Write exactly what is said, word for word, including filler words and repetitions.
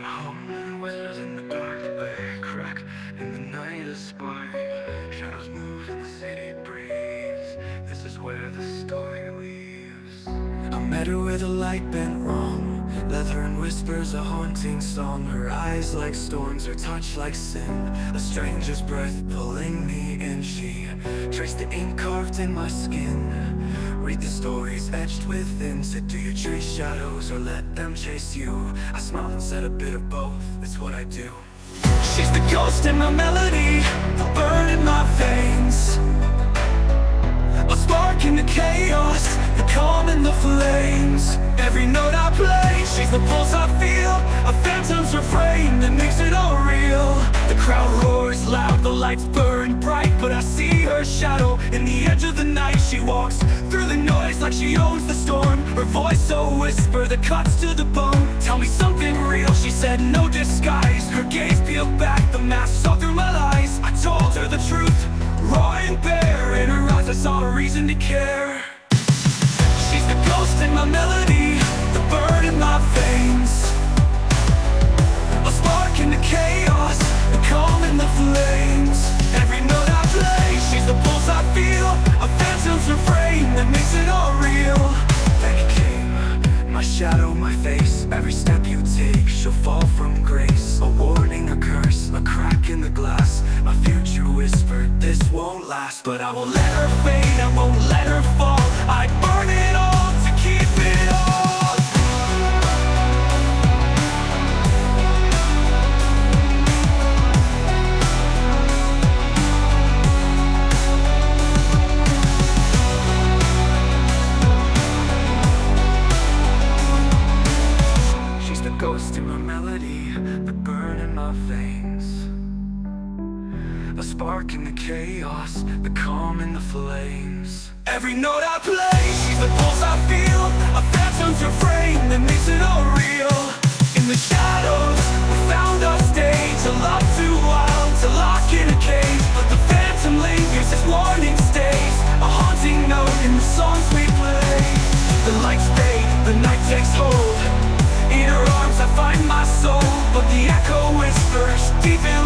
home, whispers in the dark, a crack in the night, a spark. Shadows move and the city breathes. This is where the story leaves. I met her with a light bent wrong, leather and whispers, a haunting song. Her eyes like storms, her touch like sin, a stranger's breath pulling me in. She traced the ink carved in my skin. Read the stories etched within. Said, do you chase shadows or let them chase you? I smiled and said, a bit of both, it's what I do. She's the ghost in my melody, the burn in my veins, a spark in the chaos, the calm in the flames. Every note I play, she's the pulse I feel, a phantom's refrain that makes it all real. The crowd roars loud, the lights burn bright, but I see her shadow in the edge of the night. She walks through the noise like she owns the storm, her voice a whisper that cuts to the bone. Tell me something real, she said, no disguise. Her gaze peeled back, the mask saw through my lies. I told her the truth, raw and bare. In her eyes I saw a reason to care. She's the ghost in my melody, the burn in my veins, a spark in the chaos, the calm in the flames. Every note I play, she's the pulse I feel, a phantom's refrain that makes it all real. Then it came, my shadow, my face. Every step you take, she'll fall from grace. A warning, a curse, a crack in the glass. My future whispered, this won't last. But I won't let her fade, I won't let her fall. I burn it all to keep it all. She's the ghost in my melody, the burn in my veins, a spark in the chaos, the calm in the flames. Every note I play, she's the pulse I feel, a phantom's refrain that makes it all real. In the shadows, we found our stage, a love too wild to lock in a cage. But the phantom lingers, his warning stays, a haunting note in the songs we play. The lights fade, the night takes hold, in her arms I find my soul. But the echo whispers deep in